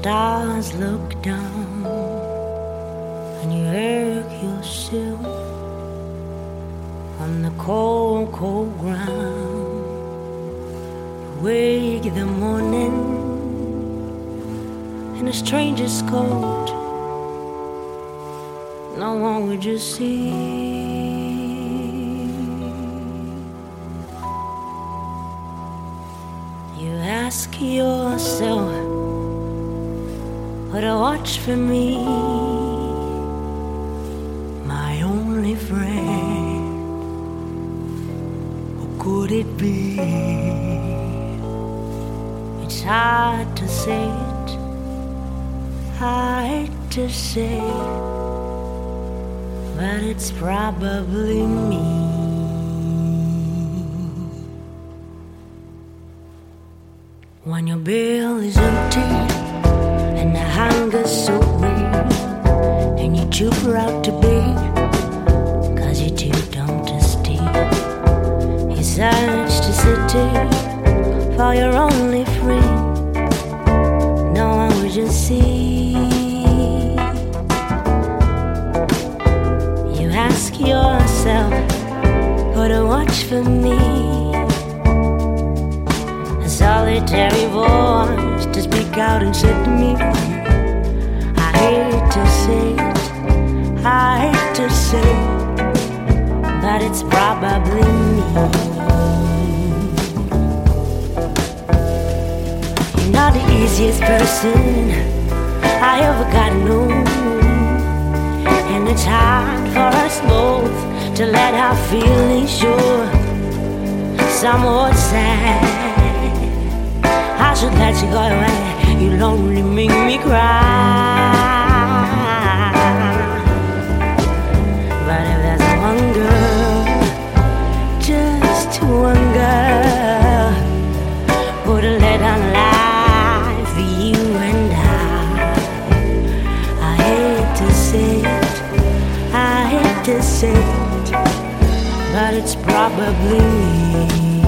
stars look down and you hurt yourself on the cold, cold ground. Wake in the morning in a stranger's coat, no one would you see. You ask yourself, would I watch for me, my only friend? Or could it be? It's hard to say it, hard to say it, but it's probably me. When your bill is empty and the hunger's so real, and you troop out to bed, 'cause you're too dumb to steal. You search the city for your only friend, no one would you see. You ask yourself, would I watch for me, a solitary voice to speak out and set me free. I hate to say it, I hate to say it, but it's probably me. You're not the easiest person I ever got to know, and it's hard for us both to let our feelings show. Some would say I should let you go away, you'll only make me cry. But if there's one girl, just one girl, would have let on life for you and I hate to say it, I hate to say it, but it's probably me.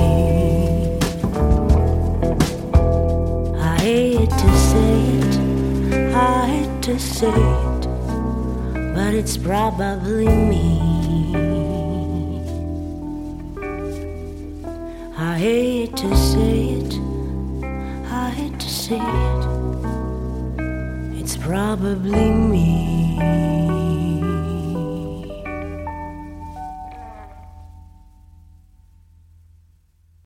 I hate to say it, I hate to say it, but it's probably me. I hate to say it, I hate to say it, it's probably me.